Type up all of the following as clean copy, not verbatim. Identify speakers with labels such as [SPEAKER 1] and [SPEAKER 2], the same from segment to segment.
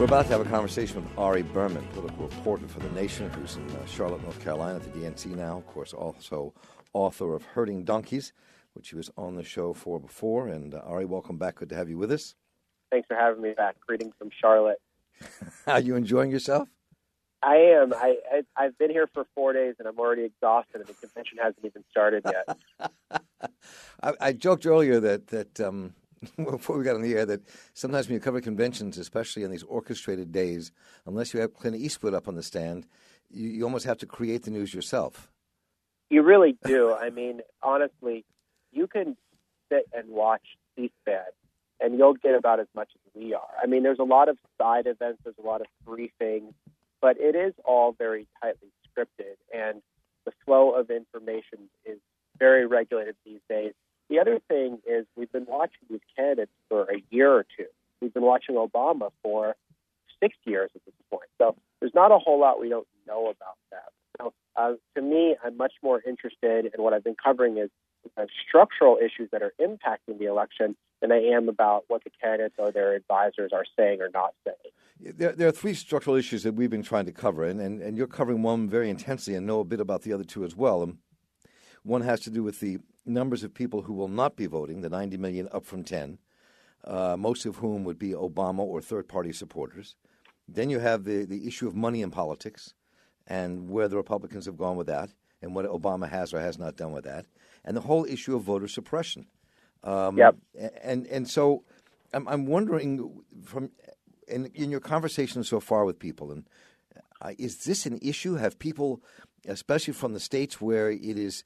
[SPEAKER 1] We're about to have a conversation with Ari Berman, political reporter for The Nation, who's in Charlotte, North Carolina, at the DNC now. Of course, also author of Herding Donkeys, which he was on the show for before. And Ari, welcome back. Good to have you with us.
[SPEAKER 2] Thanks for having me back. Greetings from Charlotte.
[SPEAKER 1] Are you enjoying yourself?
[SPEAKER 2] I am. I've been here for 4 days, and I'm already exhausted, and the convention hasn't even started yet.
[SPEAKER 1] I joked earlier that before we got on the air, that sometimes when you cover conventions, especially on these orchestrated days, unless you have Clint Eastwood up on the stand, you almost have to create the news yourself.
[SPEAKER 2] You really do. I mean, honestly, you can sit and watch C-SPAN, and you'll get about as much as we are. I mean, there's a lot of side events, there's a lot of briefings, but it is all very tightly scripted, and the flow of information is very regulated these days. The other thing is we've been watching these candidates for a year or two. We've been watching Obama for 6 years at this point. So there's not a whole lot we don't know about that. So to me, I'm much more interested in what I've been covering is structural issues that are impacting the election than I am about what the candidates or their advisors are saying or not saying.
[SPEAKER 1] There are three structural issues that we've been trying to cover, and you're covering one very intensely and know a bit about the other two as well. One has to do with the numbers of people who will not be voting, the 90 million up from 10, most of whom would be Obama or third-party supporters. Then you have the issue of money in politics and where the Republicans have gone with that and what Obama has or has not done with that, and the whole issue of voter suppression.
[SPEAKER 2] Yep.
[SPEAKER 1] And so I'm wondering, from in your conversations so far with people, and is this an issue? Have people, especially from the states where it is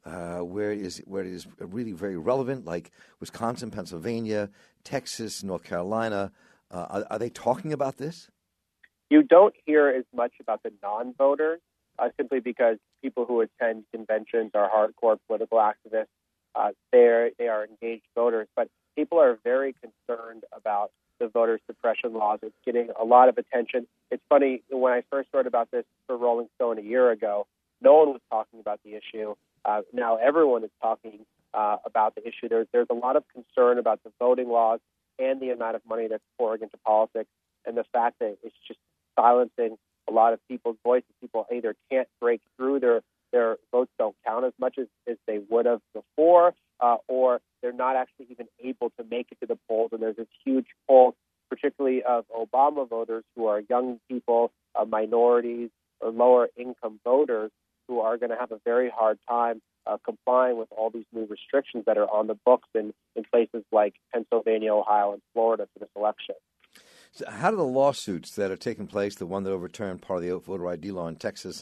[SPEAKER 1] really very relevant, like Wisconsin, Pennsylvania, Texas, North Carolina, are they talking about this?
[SPEAKER 2] You don't hear as much about the non-voters, simply because people who attend conventions are hardcore political activists. They are engaged voters, but people are very concerned about the voter suppression laws. It's getting a lot of attention. It's funny, when I first wrote about this for Rolling Stone a year ago, no one was talking about the issue. Now everyone is talking about the issue. There's a lot of concern about the voting laws and the amount of money that's pouring into politics, and the fact that it's just silencing a lot of people's voices. People either can't break through, their votes don't count as much as they would have before, or they're not actually even able to make it to the polls. And there's this huge poll, particularly of Obama voters who are young people, minorities, or lower income voters who are going to have a very hard time complying with all these new restrictions that are on the books in places like Pennsylvania, Ohio, and Florida for this election.
[SPEAKER 1] So how do the lawsuits that are taking place, the one that overturned part of the voter ID law in Texas,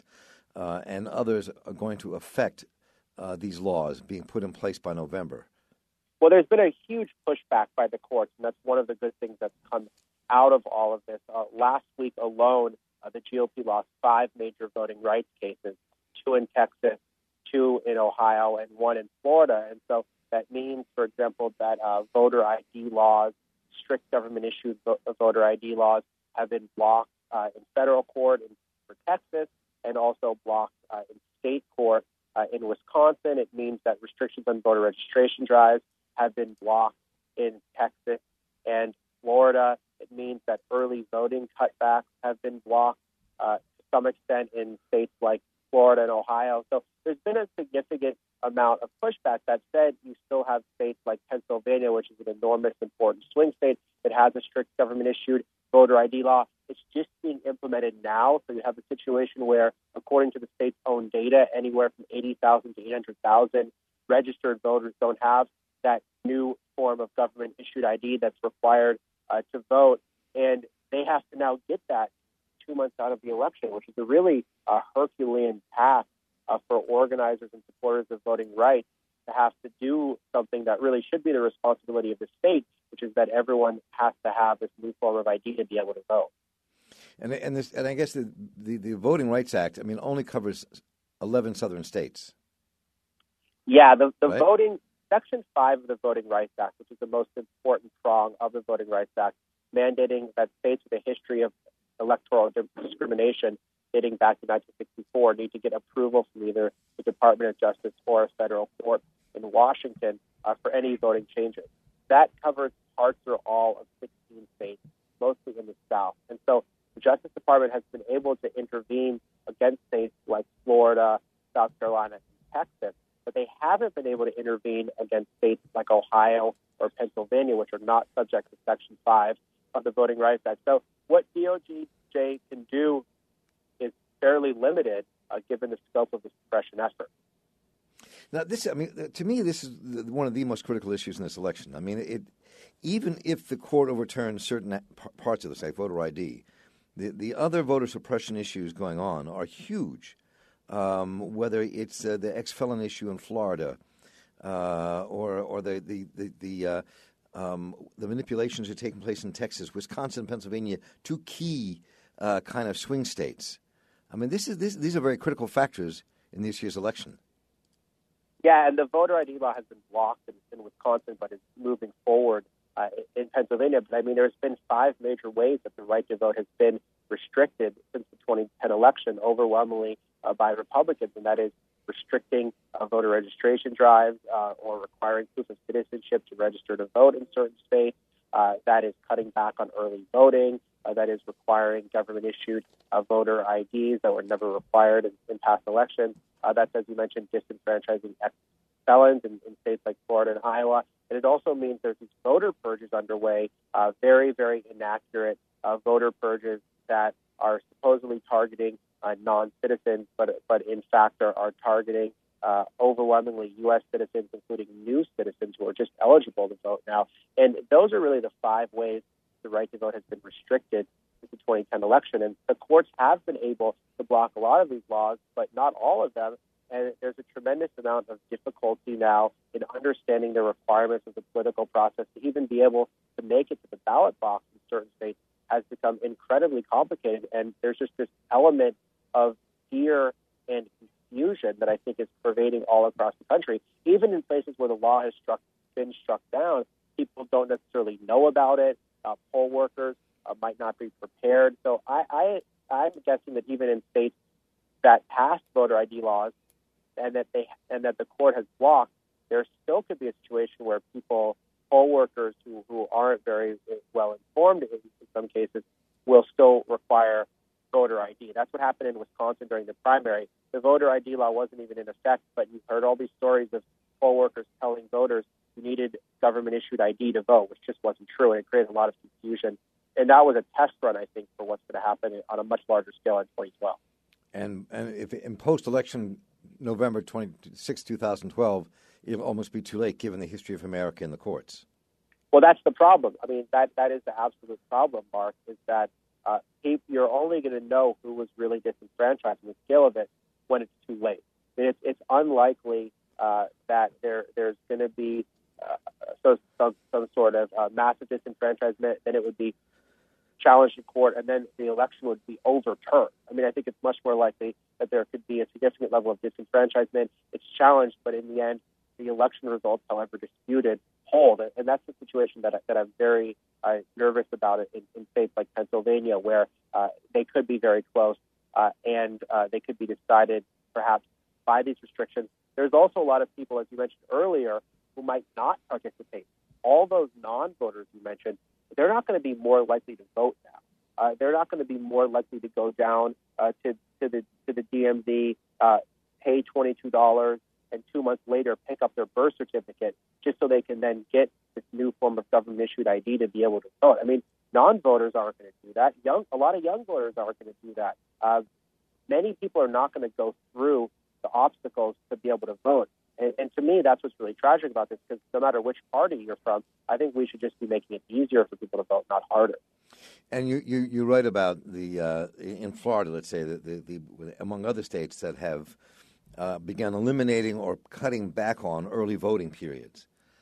[SPEAKER 1] and others are going to affect these laws being put in place by November?
[SPEAKER 2] Well, there's been a huge pushback by the courts, and that's one of the good things that's come out of all of this. Last week alone, the GOP lost 5 major voting rights cases, 2 in Texas, 2 in Ohio, and 1 in Florida. And so that means, for example, that voter ID laws, strict government-issued voter ID laws, have been blocked in federal court for Texas and also blocked in state court in Wisconsin. It means that restrictions on voter registration drives have been blocked in Texas and Florida. It means that early voting cutbacks have been blocked to some extent in states like Florida and Ohio. So there's been a significant amount of pushback. That said, you still have states like Pennsylvania, which is an enormous, important swing state that has a strict government-issued voter ID law. It's just being implemented now. So you have a situation where, according to the state's own data, anywhere from 80,000 to 800,000 registered voters don't have that new form of government-issued ID that's required to vote. And they have to now get that 2 months out of the election, which is a really Herculean task for organizers and supporters of voting rights to have to do something that really should be the responsibility of the state, which is that everyone has to have this new form of ID to be able to vote.
[SPEAKER 1] And I guess the Voting Rights Act, only covers 11 southern states.
[SPEAKER 2] Yeah, the
[SPEAKER 1] right?
[SPEAKER 2] voting Section 5 of the Voting Rights Act, which is the most important prong of the Voting Rights Act, mandating that states with a history of electoral discrimination dating back to 1964 need to get approval from either the Department of Justice or a federal court in Washington for any voting changes. That covers parts or all of 16 states mostly in the South. And so the Justice Department has been able to intervene against states like Florida, South Carolina, and Texas, but they haven't been able to intervene against states like Ohio or Pennsylvania, which are not subject to Section 5 of the Voting Rights Act. So what DOJ can do is fairly limited, given the scope of the suppression effort.
[SPEAKER 1] Now, to me, this is one of the most critical issues in this election. I mean, even if the court overturns certain parts of this, like voter ID, the other voter suppression issues going on are huge. Whether it's the ex-felon issue in Florida, or the manipulations that are taking place in Texas, Wisconsin, and Pennsylvania, two key kind of swing states. I mean, these are very critical factors in this year's election.
[SPEAKER 2] Yeah, and the voter ID law has been blocked in Wisconsin, but is moving forward in Pennsylvania. But I mean, there's been 5 major ways that the right to vote has been restricted since the 2010 election, overwhelmingly by Republicans, and that is restricting voter registration drives or requiring proof of citizenship to register to vote in certain states. That is cutting back on early voting. That is requiring government-issued voter IDs that were never required in past elections. That's, as you mentioned, disenfranchising ex-felons in states like Florida and Iowa. And it also means there's these voter purges underway, very, very inaccurate voter purges that are supposedly targeting non-citizens, but in fact are targeting overwhelmingly U.S. citizens, including new citizens who are just eligible to vote now. And those are really the 5 ways the right to vote has been restricted since the 2010 election. And the courts have been able to block a lot of these laws, but not all of them. And there's a tremendous amount of difficulty now in understanding the requirements of the political process. To even be able to make it to the ballot box in certain states has become incredibly complicated. And there's just this element of fear and confusion that I think is pervading all across the country. Even in places where the law has been struck down, people don't necessarily know about it. Poll workers might not be prepared. So I'm guessing that even in states that passed voter ID laws and that the court has blocked, there still could be a situation where poll workers who aren't very well informed in some cases, will still require voter ID. That's what happened in Wisconsin during the primary. The voter ID law wasn't even in effect, but you've heard all these stories of poll workers telling voters you needed government-issued ID to vote, which just wasn't true, and it created a lot of confusion. And that was a test run, I think, for what's going to happen on a much larger scale in 2012.
[SPEAKER 1] And if in post-election November 26, 2012, it'll almost be too late, given the history of America in the courts.
[SPEAKER 2] Well, that's the problem. I mean, that is the absolute problem, Mark, is that you're only going to know who was really disenfranchised on the scale of it when it's too late. I mean, it's unlikely that there's going to be some sort of massive disenfranchisement. Then it would be challenged in court, and then the election would be overturned. I mean, I think it's much more likely that there could be a significant level of disenfranchisement. It's challenged, but in the end, the election results, however disputed, hold. And that's the situation that I'm very nervous about it in states like Pennsylvania, where they could be very close and they could be decided perhaps by these restrictions. There's also a lot of people, as you mentioned earlier, who might not participate. All those non-voters you mentioned, they're not going to be more likely to vote now. They're not going to be more likely to go down to the DMV, pay $22, and 2 months later pick up their birth certificate just so they can then get this new form of government-issued ID to be able to vote. I mean, non-voters aren't going to do that. A lot of young voters aren't going to do that. Many people are not going to go through the obstacles to be able to vote. And to me, that's what's really tragic about this, because no matter which party you're from, I think we should just be making it easier for people to vote, not harder.
[SPEAKER 1] And you write about in Florida, let's say, the among other states that have begun eliminating or cutting back on early voting periods.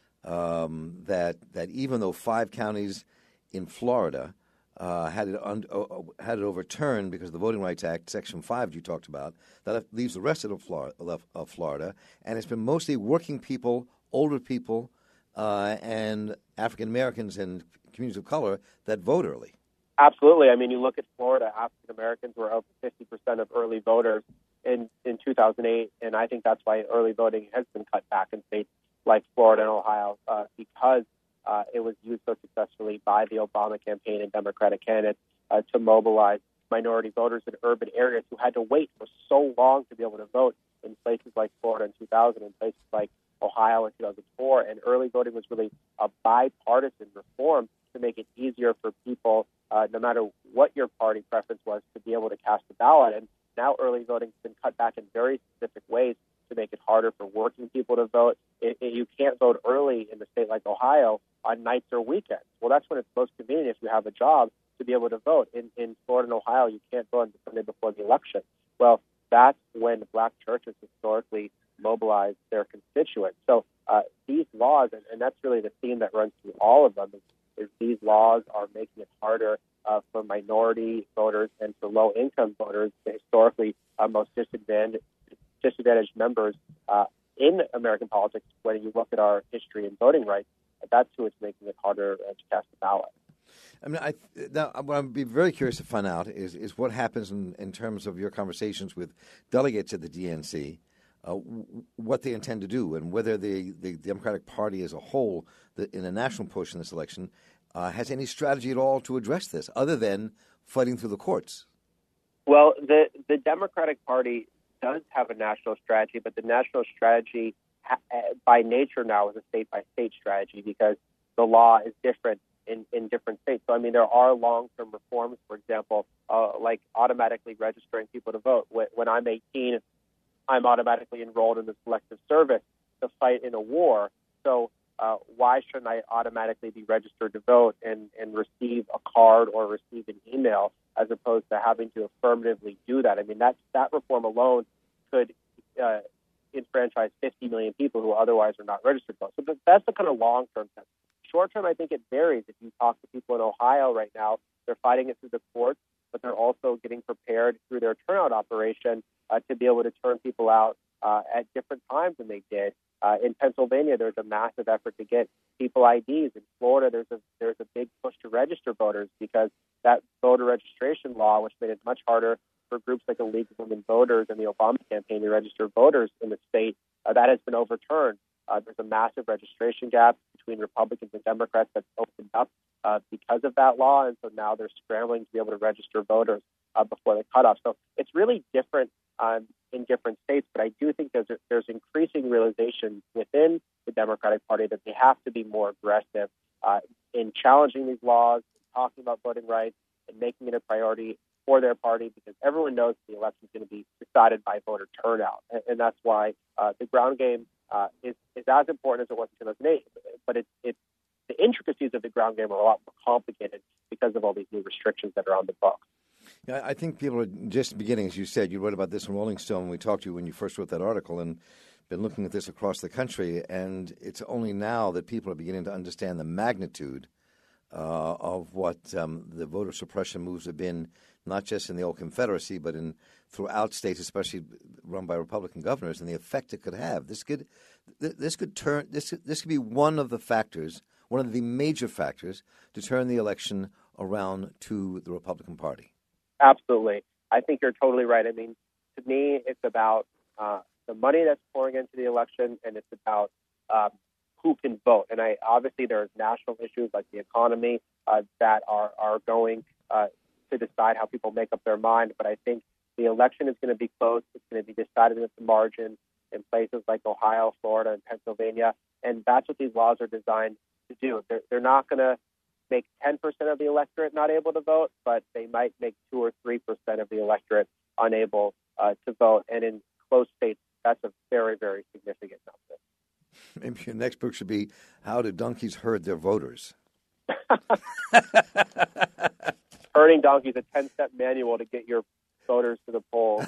[SPEAKER 1] That even though 5 counties in Florida had it overturned because of the Voting Rights Act, Section 5 you talked about, that leaves the rest of Florida, and it's been mostly working people, older people, and African Americans and communities of color that vote early.
[SPEAKER 2] Absolutely. I mean, you look at Florida, African Americans were over 50% of early voters in 2008, and I think that's why early voting has been cut back in states like Florida and Ohio because it was used so successfully by the Obama campaign and Democratic candidates to mobilize minority voters in urban areas who had to wait for so long to be able to vote in places like Florida in 2000 and places like Ohio in 2004. And early voting was really a bipartisan reform to make it easier for people, no matter what your party preference was, to be able to cast a ballot. And now early voting has been cut back in very specific ways to make it harder for working people to vote. You can't vote early in a state like Ohio on nights or weekends. Well, that's when it's most convenient if you have a job to be able to vote. In Florida and Ohio, you can't vote on the Sunday before the election. Well, that's when black churches historically mobilized their constituents. So these laws, and that's really the theme that runs through all of them, is these laws are making it harder for minority voters and for low-income voters, the historically most disadvantaged members in American politics. When you look at our history and voting rights, that's who it's making it harder to cast a ballot.
[SPEAKER 1] I mean, now, what I'd be very curious to find out is what happens in terms of your conversations with delegates at the DNC, what they intend to do, and whether the Democratic Party as a whole, in a national push in this election, has any strategy at all to address this, other than fighting through the courts.
[SPEAKER 2] Well, the Democratic Party does have a national strategy, but the national strategy by nature now is a state-by-state strategy because the law is different in different states. So, I mean, there are long-term reforms, for example, like automatically registering people to vote. When I'm 18, I'm automatically enrolled in the Selective Service to fight in a war. So why shouldn't I automatically be registered to vote and receive a card or receive an email as opposed to having to affirmatively do that? I mean, that reform alone could enfranchise 50 million people who otherwise are not registered to vote. So that's the kind of long-term test. Short-term, I think it varies. If you talk to people in Ohio right now, they're fighting it through the courts, but they're also getting prepared through their turnout operation to be able to turn people out at different times than they did. In Pennsylvania, there's a massive effort to get people IDs. In Florida, there's a big push to register voters because that voter registration law, which made it much harder for groups like the League of Women Voters and the Obama campaign to register voters in the state, that has been overturned. There's a massive registration gap between Republicans and Democrats that's opened up because of that law, and so now they're scrambling to be able to register voters before the cutoff. So it's really different in different states, but I do think there's increasing realization within the Democratic Party that they have to be more aggressive in challenging these laws, talking about voting rights, and making it a priority for their party, because everyone knows the election is going to be decided by voter turnout, and that's why the ground game is as important as it was in 2008. But the intricacies of the ground game are a lot more complicated because of all these new restrictions that are on the books.
[SPEAKER 1] Yeah, I think people are just beginning, as you said. You wrote about this in Rolling Stone when we talked to you when you first wrote that article, and been looking at this across the country. And it's only now that people are beginning to understand the magnitude of what the voter suppression moves have been, not just in the old Confederacy, but throughout states, especially run by Republican governors, and the effect it could have. This could be one of the major factors to turn the election around to the Republican Party. Absolutely.
[SPEAKER 2] I think you're totally right. I mean, to me, it's about the money that's pouring into the election, and it's about who can vote. And obviously there's national issues like the economy that are going to decide how people make up their mind. But I think the election is going to be close. It's going to be decided at the margin in places like Ohio, Florida, and Pennsylvania. And that's what these laws are designed to do. They're not going to make 10% of the electorate not able to vote, but they might make 2 or 3% of the electorate unable to vote. And in close states, that's a very, very significant number.
[SPEAKER 1] Maybe your next book should be How Do Donkeys Herd Their Voters?
[SPEAKER 2] Herding donkeys, a 10-step manual to get your voters to the polls.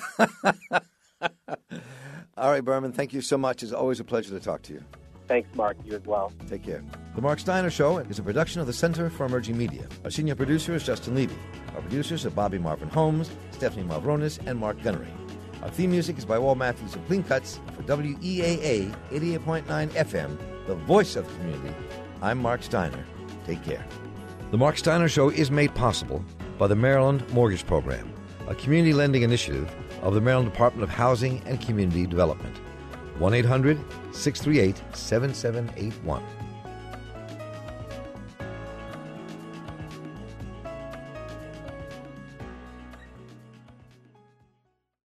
[SPEAKER 1] All right, Berman, thank you so much. It's always a pleasure to talk to you.
[SPEAKER 2] Thanks, Mark. You as well.
[SPEAKER 1] Take care. The Mark Steiner Show is a production of the Center for Emerging Media. Our senior producer is Justin Levy. Our producers are Bobby Marvin Holmes, Stephanie Malvronis, and Mark Gunnery. Our theme music is by Wal Matthews of Clean Cuts for WEAA 88.9 FM, the voice of the community. I'm Mark Steiner. Take care. The Mark Steiner Show is made possible by the Maryland Mortgage Program, a community lending initiative of the Maryland Department of Housing and Community Development. 1-800-638-7781.